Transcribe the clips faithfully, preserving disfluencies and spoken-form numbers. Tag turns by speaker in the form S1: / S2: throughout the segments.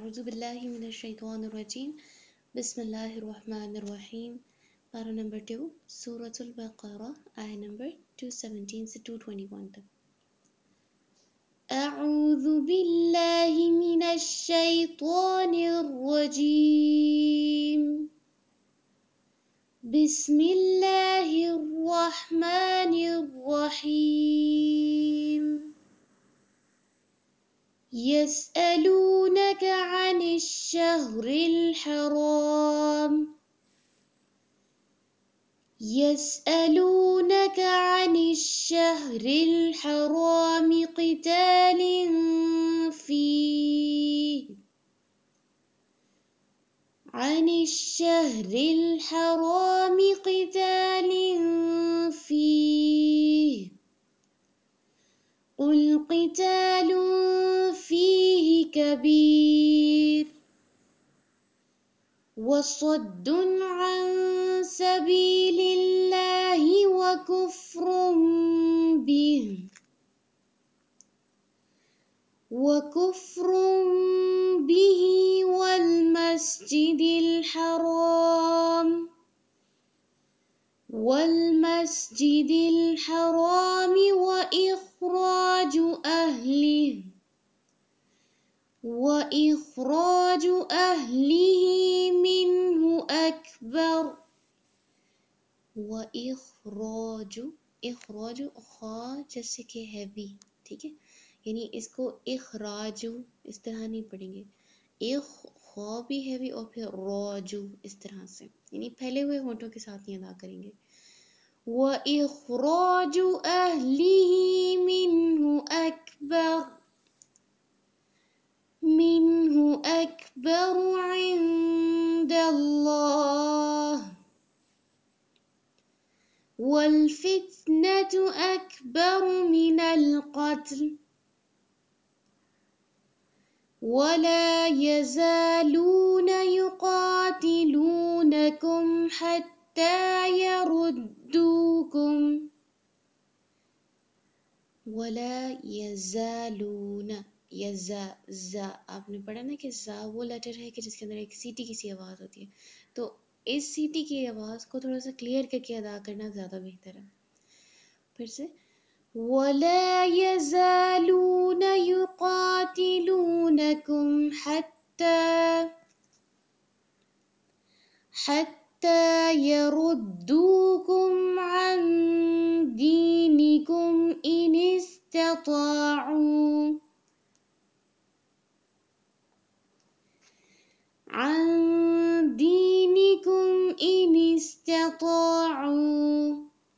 S1: أعوذ بالله من الشيطان الرجيم بسم الله الرحمن الرحيم. Para number two, Surah Al-Baqarah, ayah number two seventeen to two twenty-one تک. أعوذ بالله من الشيطان الرجيم بسم الله الرحمن الرحيم. يسألونك عن الشهر الحرام يسألونك عن الشهر الحرام قتال فيه عن الشهر الحرام قتال فيه قل قتال فيه كبير وصد عن سبيل الله وكفر به وكفر به والمسجد الحرام والمسجد الحرام وإخراج أهله وإخراج أهله منه أكبر وإخراج إخراج خا جیسے کہ ہیوی، ٹھیک ہے، یعنی اس کو اخراجو اس طرح نہیں پڑھیں گے، اخ خا بھی ہیوی اور پھر راجو اس طرح سے، یعنی پھیلے ہوئے ہونٹوں کے ساتھ نہیں ادا کریں گے. وَإِخْرَاجُ أَهْلِهِ مِنْهُ أَكْبَرُ مِنْهُ أَكْبَرُ عِنْدَ اللَّهِ وَالْفِتْنَةُ أَكْبَرُ مِنَ الْقَتْلِ وَلَا يَزَالُونَ يُقَاتِلُونَكُمْ حَتَّى يَرُدُّوكُمْ وَلَا يَزَالُونَ یزا زا آپ نے پڑھا نا کہ زا وہ لیٹر ہے کہ جس کے اندر ایک سیٹی کی سی آواز ہوتی ہے، تو اس سیٹی کی آواز کو تھوڑا سا کلیئر کر کے ادا کرنا زیادہ بہتر ہے. پھر سے وَلَا يَزَالُونَ يُقَاتِلُونَكُمْ حَتَّى حَتَّى يَرُدُّوكُمْ عَنْ دِينِكُمْ إِنِ اسْتَطَاعُوا عَنْ دِينِكُمْ إِنِ اسْتَطَاعُوا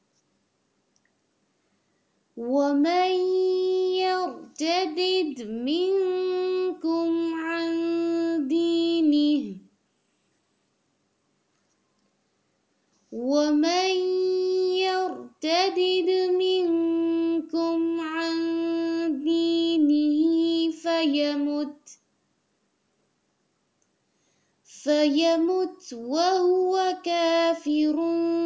S1: وَمَنْ يَرْتَدِدْ مِنْكُمْ عَنْ دِينِهِ وَمَنْ يَرْتَدِدْ مِنْكُمْ عَنْ دِينِهِ فَيَمُتْ فَيَمُتْ وَهُوَ كَافِرٌ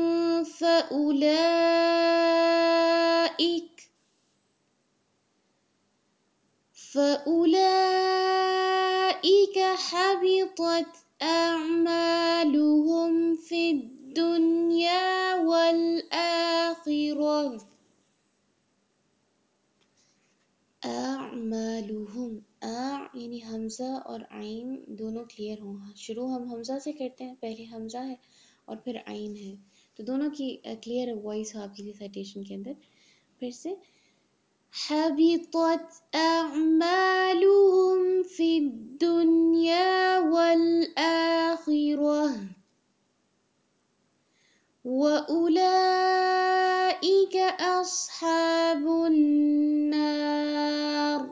S1: فَأُولَئِكَ فَأُولَئِكَ حَبِطَتْ أَعْمَالُهُمْ فِي الدُّنْيَا وَالْآخِرَةِ. اعمالهم اع یعنی حمزہ اور عین دونوں کلیئر ہوں. شروع ہم حمزہ سے کرتے ہیں، پہلے حمزہ ہے اور پھر عین ہے، تو دونوں کی کلیئر وائس آپ کی سائٹیشن کے اندر. پھر سے حبطت اعمالهم فی الدنیا والآخرہ وَأُولَئِكَ أَصْحَابُ النَّارِ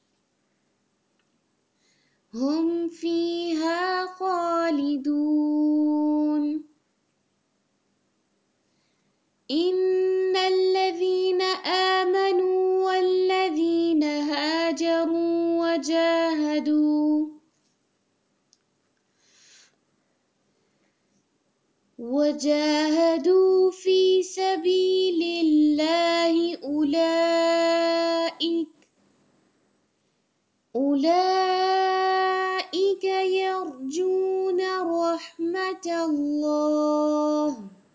S1: هُمْ فِيهَا خَالِدُونَ. إِنَّ الَّذِينَ آمَنُوا وَالَّذِينَ هَاجَرُوا وَجَاهَدُوا وَجَاهَدُوا فِي سَبِيلِ اللَّهِ أُولَئِكَ أُولَئِكَ يرجون رحمة الله.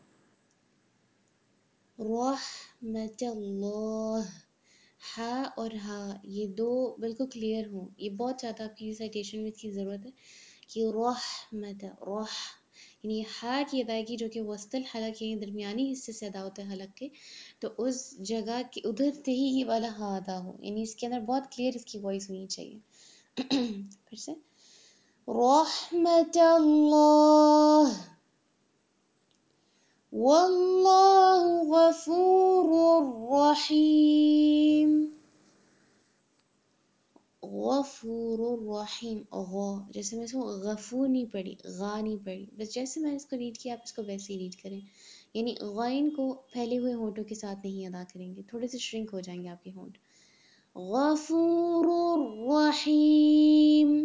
S1: رحمة الله، ہا اور ہا یہ دو بالکل کلیئر ہوں. یہ بہت زیادہ آپ کی ریسائٹیشن میں اس کی ضرورت ہے کہ رحمت رح، یعنی ہا کی ادائیگی جو کہ وسط الحلق کے درمیانی حصے سے ادا ہوتا ہے حلق کے، تو اس جگہ کے ادھر سے ہی یہ والا ہا ادا ہو، یعنی اس کے اندر بہت کلیئر اس کی وائس ہونی چاہیے. پھر سے رحمت اللہ، واللہ غفور رحیم. غفور الرحیم، غا جیسے میں اس کو غفور نہیں پڑھی، غا نہیں پڑھی، بس جیسے میں نے اس کو ریڈ کیا آپ اس کو ویسے ہی ریڈ کریں. یعنی غائن کو پھیلے ہوئے ہونٹوں کے ساتھ نہیں ادا کریں گے، تھوڑے سے شرنک ہو جائیں گے آپ کے ہونٹ. غفور الرحیم.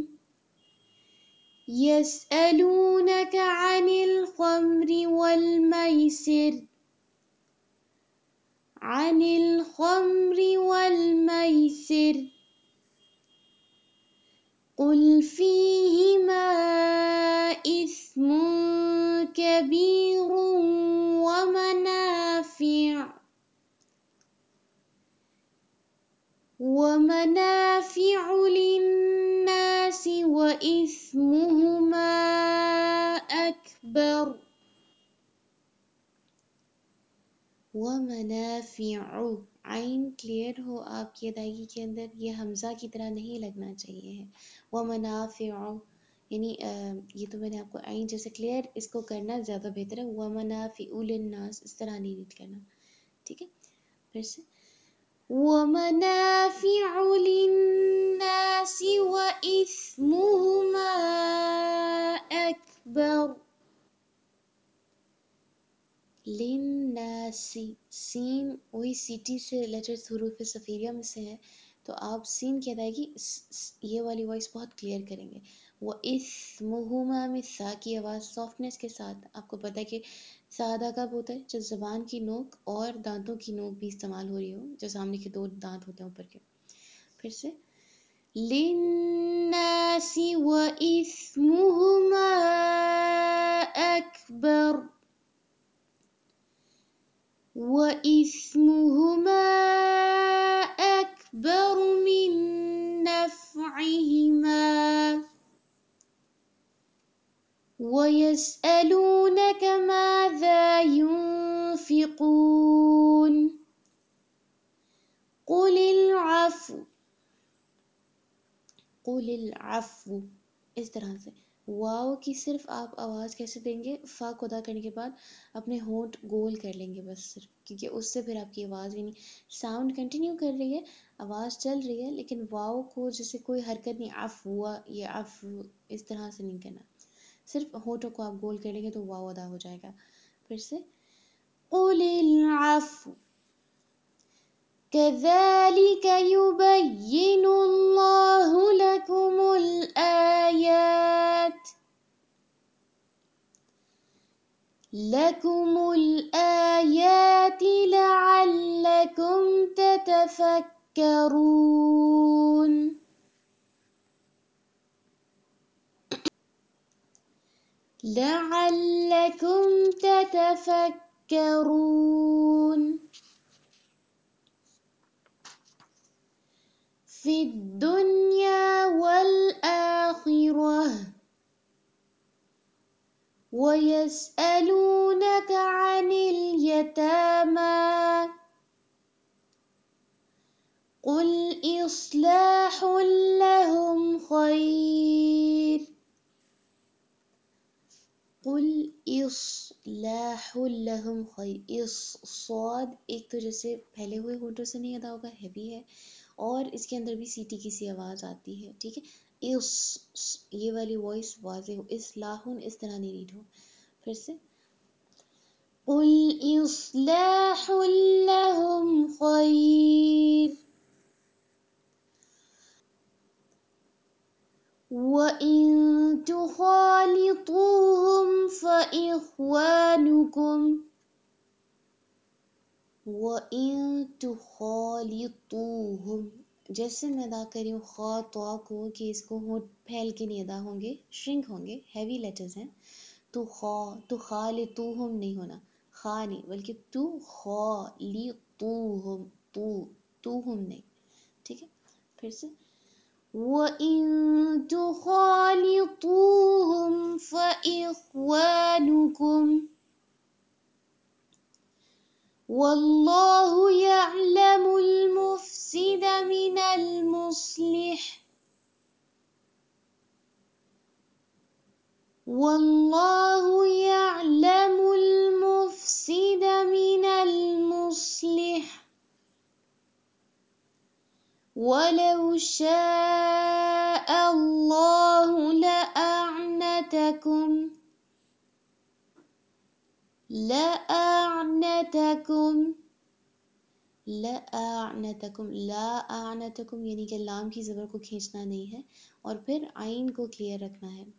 S1: یسألونک عن الخمر والمیسر، عن الخمر والمیسر، قل فيهما إثم كبير ومنافع ومنافع للناس وإثمهما أكبر. ومنافع، عین کلیئر ہو آپ کی ادائیگی کے اندر، یہ حمزہ کی طرح نہیں لگنا چاہیے ہے. ومنافع، یعنی یہ تو میں نے آپ کو عین جیسے کلیئر اس کو کرنا زیادہ بہتر ہے. ومنافع للناس اس طرح نہیں ریڈ کرنا، ٹھیک ہے. پھر سے ومنافع للناس وإثمهما أكبر. للناس، سین وہی سیٹی سے لیٹرز حروف صفیریہ میں سے ہے، تو آپ سین کی ادائیگی یہ والی وائس بہت کلیئر کریں گے. وہ اسمہما میں سا کی آواز سافٹنس کے ساتھ، آپ کو پتہ ہے کہ سا ادا کب ہوتا ہے جب زبان کی نوک اور دانتوں کی نوک بھی استعمال ہو رہی ہو، جو سامنے کے دو دانت ہوتے ہیں اوپر کے. پھر سے للناس وإثمهما أكبر، وإثمهما أكبر من نفعهما، ويسألونك ماذا ينفقون، قل العفو، قل العفو. اس طرح سے واو کی صرف آپ آواز کیسے دیں گے، فا کو ادا کرنے کے بعد اپنے ہونٹ گول کر لیں گے بس صرف، کیونکہ اس سے پھر آپ کی آواز یعنی ساؤنڈ کنٹینیو کر رہی ہے، آواز چل رہی ہے، لیکن واو کو جیسے کوئی حرکت نہیں، اف ہوا یہ اف اس طرح سے نہیں کرنا، صرف ہونٹوں کو آپ گول کر لیں گے تو واو ادا ہو جائے گا. پھر سے قل العفو كذلك يبين الله لكم الآيات، لكم الآيات لعلكم تتفكرون. لعلكم تتفكرون. في الدنيا والآخرة، ويسألونك عن اليتامى، قل إصلاح لهم خير، قل اصلاح لهم خیر. اس صاد ایک تو جیسے پھیلے ہوئے ہونٹوں سے نہیں ادا ہوگا، ہیوی ہے، اور اس کے اندر بھی سیٹی کی سی آواز آتی ہے، ٹھیک ہے. اس یہ والی وائس واضح ہو، اصلاح اس طرح نہیں ریڈ ہو. پھر سے قل اصلاح لهم خیر، وَإِن تُخَالِطُوهُمْ فَإِخْوَانُكُمْ، وَإِن تُخَالِطُوهُمْ جیسے میں ادا کر رہی ہوں خا تو کو کہ اس کو ہونٹ پھیل کے نہیں ادا ہوں گے، شرنک ہوں گے، ہیوی لیٹرز ہیں، تو خا تو خا لی تو ہم نہیں ہونا، خا نہیں بلکہ تو خا لی تو ہم، تو تو ہم نہیں، ٹھیک ہے. پھر سے وَإِن تُخَالِطُوهُمْ فَإِخْوَانُكُمْ وَاللَّهُ يَعْلَمُ الْمُفْسِدَ مِنَ الْمُصْلِحِ وَاللَّهُ يَعْلَمُ الْمُفْسِدَ مِنَ الْمُصْلِحِ وَلَوْ شَاءَ اللَّهُ لَأَعْنَتَكُمْ لَأَعْنَتَكُمْ لَأَعْنَتَكُمْ لَأَعْنَتَكُمْ یعنی کہ لام کی زبر کو کھینچنا نہیں ہے اور پھر عین کو کلیئر رکھنا ہے.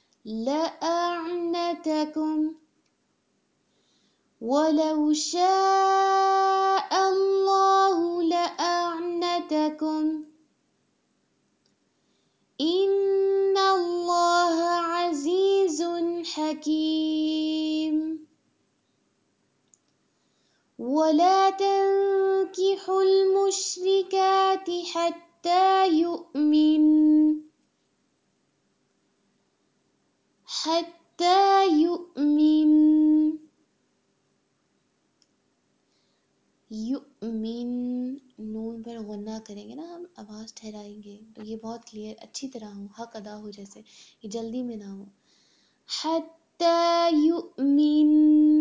S1: لَأَعْنَتَكُمْ وَلَوْ شَاءَ اللَّهُ لَأَعْنَتَكُمْ إِنَّ اللَّهَ عَزِيزٌ حَكِيمٌ. وَلَا تَنكِحُوا الْمُشْرِكَاتِ حَتَّى يُؤْمِنَّ حَتَّى يُؤْمِنَّ یؤمن نون پر غنہ کریں گے نا ہم، آواز ٹھہرائیں گے تو یہ بہت کلیئر اچھی طرح ہو، حق ادا ہو، جیسے یہ جلدی میں نہ ہو. حَتَّى يُؤْمِنَ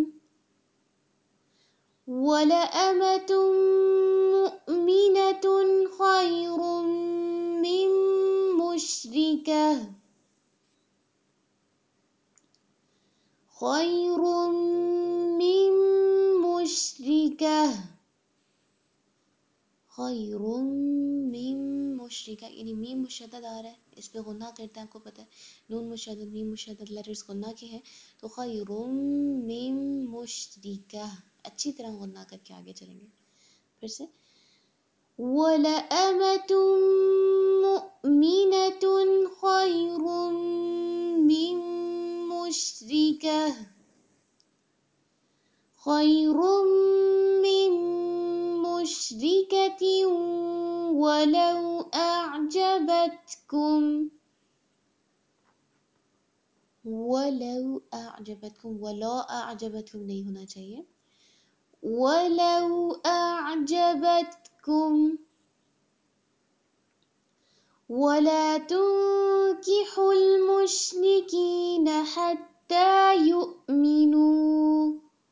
S1: وَلَأَمَةٌ مُؤْمِنَةٌ خَيْرٌ مِّن مُّشْرِكَةٍ خَيْرٌ مِّن مُّشْرِكَةٍ خَيْرٌ مِّن مُّشْرِكَةٍ یعنی میم مشدد آ رہا ہے، اس پہ غنہ کرتے ہیں، آپ کو پتہ ہے نون مشدد میم مشدد لیٹرز غنہ کے ہیں، تو خَيْرٌ مِّن مُّشْرِكَةٍ اچھی طرح غنہ کر کے آگے چلیں گے. پھر سے وَلَأَمَةٌ مُؤْمِنَةٌ خَيْرٌ مِّن مُّشْرِكَةٍ خَيْرٌ مِّن مُّشْرِكَةٍ وَلَوْ أَعْجَبَتْكُمْ وَلَوْ أَعْجَبَتْكُمْ وَلَا أَعْجَبَتْكُمْ نہیں ہونا چاہیے. وَلَوْ أَعْجَبَتْكُمْ وَلَا تُنكِحُوا الْمُشْرِكِينَ حَتَّى يُؤْمِنُوا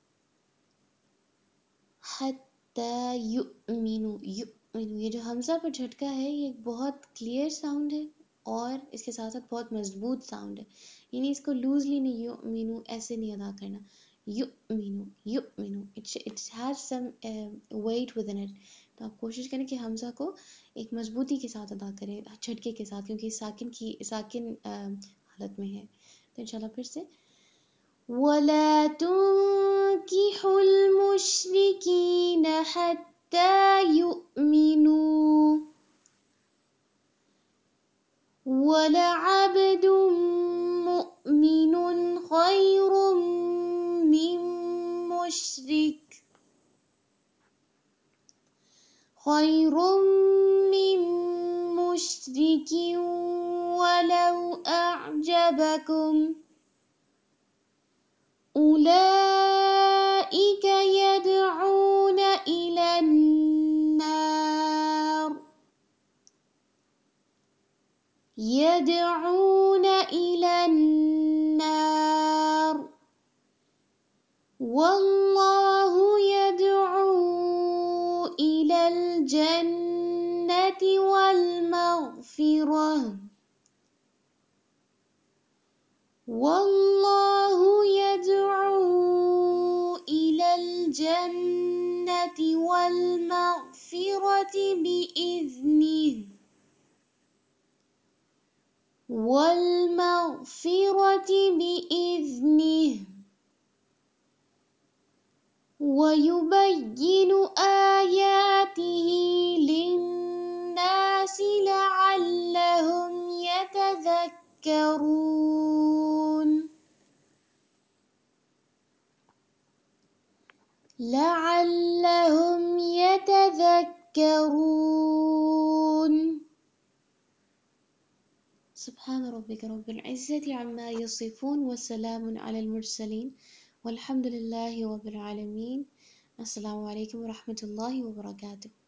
S1: حَتَّى يُؤْمِنُوا يُؤْمِنُوا یہ جو حمزہ پر جھٹکا ہے یہ ایک بہت کلیئر ساؤنڈ ہے اور اس کے ساتھ ساتھ بہت مضبوط ساؤنڈ ہے، یعنی اس کو لوزلی نہیں یؤمنو ایسے نہیں ادا کرنا. یؤمنو یؤمنو it has some weight with in it, تو آپ کوشش کریں کہ حمزہ کو ایک مضبوطی کے ساتھ ادا کریں، جھٹکے کے ساتھ، کیونکہ ساکن کی ساکن حالت میں ہے. تو انشاءاللہ پھر سے وَلَا تُنكِحُوا الْمُشْرِكِينَ حَتَّى يُؤْمِنُوا وَلَعَبْدٌ مُؤْمِنٌ خَيْرٌ مِّن مُّشْرِكٍ خَيْرٌ مِّن مُّشْرِكٍ وَلَوْ أَعْجَبَكُمْ أُولَٰئِكَ يَدْعُونَ إِلَى النَّارِ يَدْعُونَ إِلَى النَّارِ وَاللَّهُ يَدْعُو إِلَى الْجَنَّةِ وَالْمَغْفِرَةِ وَاللَّهُ يَدْعُو إِلَى الْجَنَّةِ وَالْمَغْفِرَةِ بِإِذْنِهِ وَالْمَغْفِرَةِ بِإِذْنِهِ وَيُبَيِّنُ آيَاتِهِ لِلنَّاسِ لعلهم يتذكرون لعلهم يتذكرون. سبحان ربك رب العزة عما يصفون وسلام على المرسلين والحمد لله رب العالمين. السلام عليكم ورحمة الله وبركاته.